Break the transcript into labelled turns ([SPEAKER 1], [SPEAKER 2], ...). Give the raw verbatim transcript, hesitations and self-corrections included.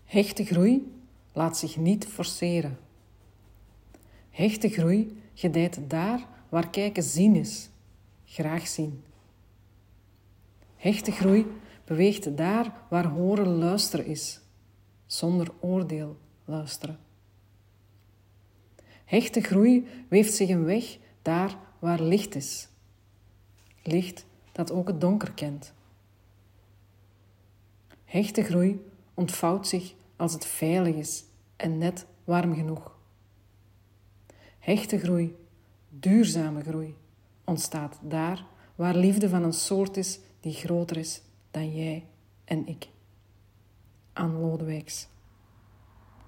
[SPEAKER 1] Hechte groei laat zich niet forceren. Hechte groei gedijt daar waar kijken zien is, graag zien. Hechte groei beweegt daar waar horen luisteren is, zonder oordeel luisteren. Hechte groei weeft zich een weg daar waar licht is, licht dat ook het donker kent. Hechte groei ontvouwt zich als het veilig is en net warm genoeg. Hechte groei, duurzame groei, ontstaat daar waar liefde van een soort is die groter is dan jij en ik. Anne Lodewijks.